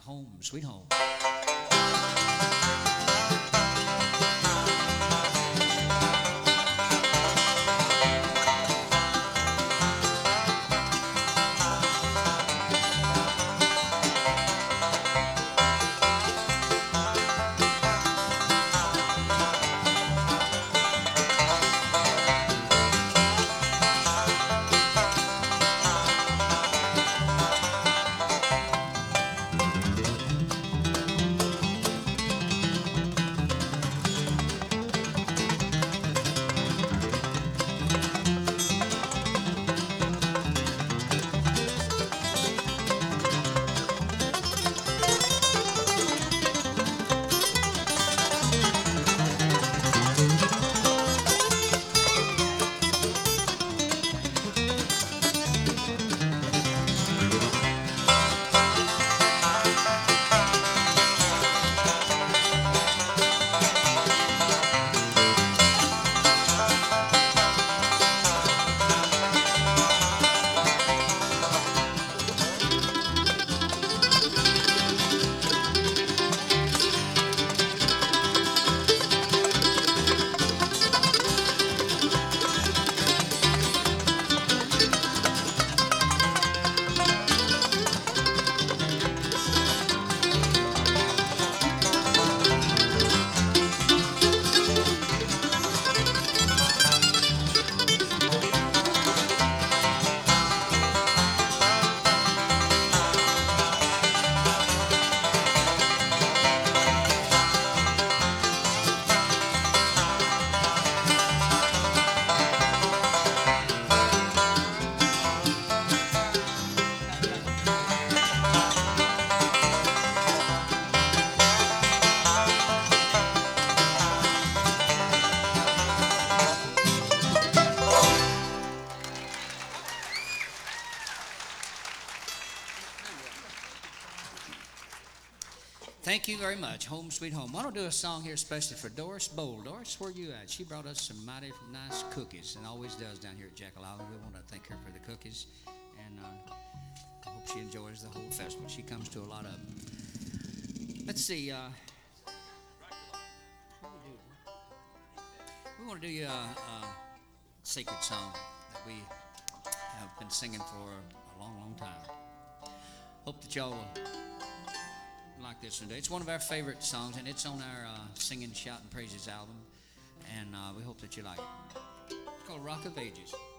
Home, Sweet Home. Thank you very much. Home, Sweet Home. I want to do a song here especially for Doris Bowl. Doris, where you at? She brought us some mighty nice cookies and always does down here at Jekyll Island. We want to thank her for the cookies, and I hope she enjoys the whole festival. She comes to a lot of them. Let's see. We want to do you a sacred song that we have been singing for a long, long time. Hope that y'all will like this one today. It's one of our favorite songs, and it's on our Singing, Shouting Praises album, and we hope that you like it. It's called Rock of Ages.